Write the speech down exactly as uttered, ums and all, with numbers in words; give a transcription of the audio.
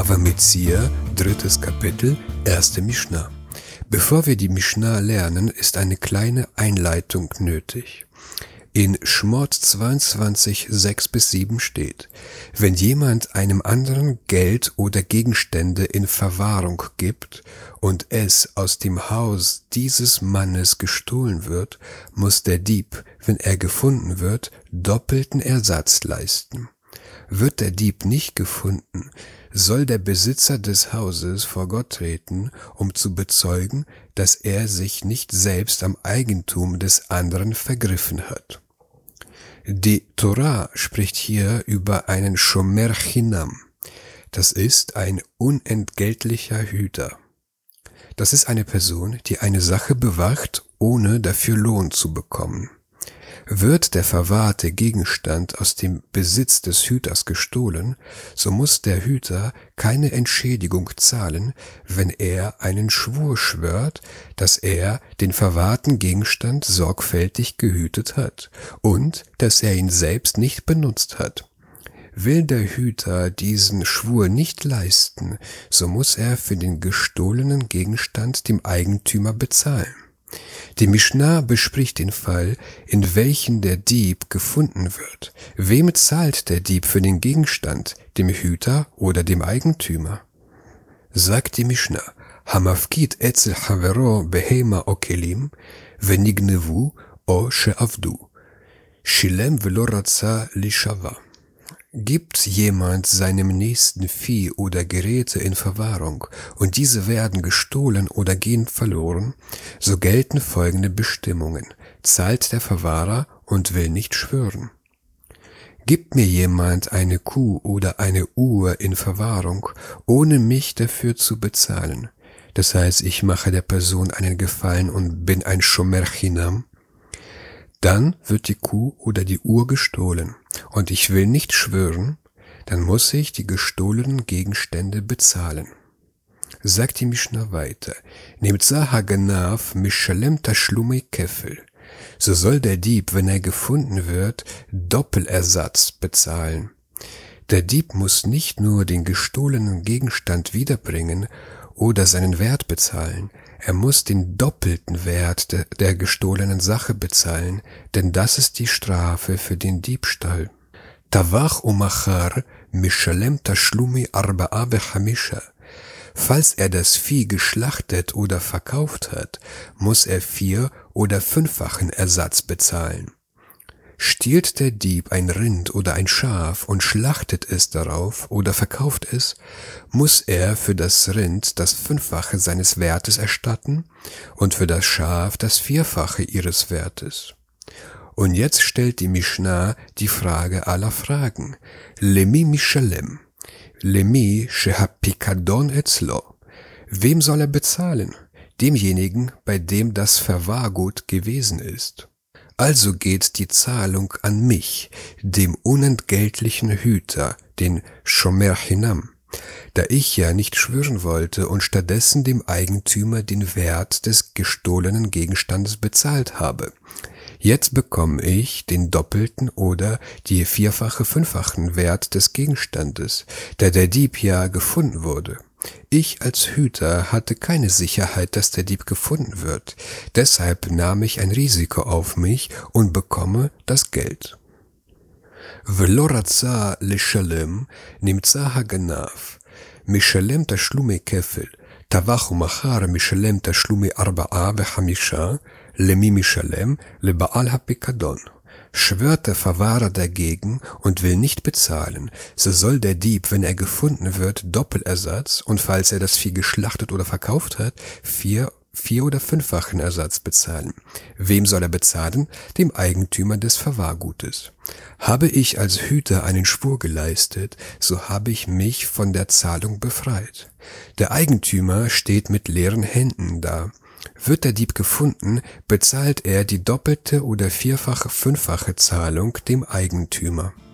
Bava Metzia, drittes Kapitel, erste Mishnah. Bevor wir die Mishnah lernen, ist eine kleine Einleitung nötig. In Shmot zweiundzwanzig, sechs bis sieben steht: Wenn jemand einem anderen Geld oder Gegenstände in Verwahrung gibt und es aus dem Haus dieses Mannes gestohlen wird, muss der Dieb, wenn er gefunden wird, doppelten Ersatz leisten. Wird der Dieb nicht gefunden, soll der Besitzer des Hauses vor Gott treten, um zu bezeugen, dass er sich nicht selbst am Eigentum des anderen vergriffen hat. Die Torah spricht hier über einen Shomer Chinam. Das ist ein unentgeltlicher Hüter. Das ist eine Person, die eine Sache bewacht, ohne dafür Lohn zu bekommen. Wird der verwahrte Gegenstand aus dem Besitz des Hüters gestohlen, so muss der Hüter keine Entschädigung zahlen, wenn er einen Schwur schwört, dass er den verwahrten Gegenstand sorgfältig gehütet hat und dass er ihn selbst nicht benutzt hat. Will der Hüter diesen Schwur nicht leisten, so muss er für den gestohlenen Gegenstand dem Eigentümer bezahlen. Die Mishnah bespricht den Fall, in welchem der Dieb gefunden wird. Wem zahlt der Dieb für den Gegenstand, dem Hüter oder dem Eigentümer? Sagt die Mishnah: Hamafkid etzel havero behema o kelim, venignevu o she'avdu, shilem velo ratza lishava. Gibt jemand seinem Nächsten Vieh oder Geräte in Verwahrung und diese werden gestohlen oder gehen verloren, so gelten folgende Bestimmungen: Zahlt der Verwahrer und will nicht schwören. Gibt mir jemand eine Kuh oder eine Uhr in Verwahrung, ohne mich dafür zu bezahlen, das heißt, ich mache der Person einen Gefallen und bin ein Shomer Chinam, dann wird die Kuh oder die Uhr gestohlen und ich will nicht schwören, dann muss ich die gestohlenen Gegenstände bezahlen. Sagt die Mishnah weiter: Nimtza haganav mishalem tashlumei kefel. So soll der Dieb, wenn er gefunden wird, Doppelersatz bezahlen. Der Dieb muss nicht nur den gestohlenen Gegenstand wiederbringen oder seinen Wert bezahlen, er muss den doppelten Wert der, der gestohlenen Sache bezahlen, denn das ist die Strafe für den Diebstahl. Tavach umachar mishalem tashlumi arba'a bechamisha. Falls er das Vieh geschlachtet oder verkauft hat, muss er vier- oder fünffachen Ersatz bezahlen. Stiehlt der Dieb ein Rind oder ein Schaf und schlachtet es darauf oder verkauft es, muss er für das Rind das Fünffache seines Wertes erstatten und für das Schaf das Vierfache ihres Wertes. Und jetzt stellt die Mishnah die Frage aller Fragen: Lemi mishalem, lemi shehapikadon etzlo. Wem soll er bezahlen? Demjenigen, bei dem das Verwahrgut gewesen ist. Also geht die Zahlung an mich, dem unentgeltlichen Hüter, den Shomer Chinam, da ich ja nicht schwören wollte und stattdessen dem Eigentümer den Wert des gestohlenen Gegenstandes bezahlt habe. Jetzt bekomme ich den doppelten oder die vierfache, fünffachen Wert des Gegenstandes, da der Dieb ja gefunden wurde. Ich als Hüter hatte keine Sicherheit, dass der Dieb gefunden wird. Deshalb nahm ich ein Risiko auf mich und bekomme das Geld. Velo ratza lishalem nimtza haganav, mishalem tashlumei kefel, tavach umachar mishalem tashlumei arba'a bechamisha, lemi mishalem leba'al hapikadon. Schwört der Verwahrer dagegen und will nicht bezahlen, so soll der Dieb, wenn er gefunden wird, Doppelersatz und falls er das Vieh geschlachtet oder verkauft hat, vier, vier- oder fünffachen Ersatz bezahlen. Wem soll er bezahlen? Dem Eigentümer des Verwahrgutes. Habe ich als Hüter einen Schwur geleistet, so habe ich mich von der Zahlung befreit. Der Eigentümer steht mit leeren Händen da. Wird der Dieb gefunden, bezahlt er die doppelte oder vierfache, fünffache Zahlung dem Eigentümer.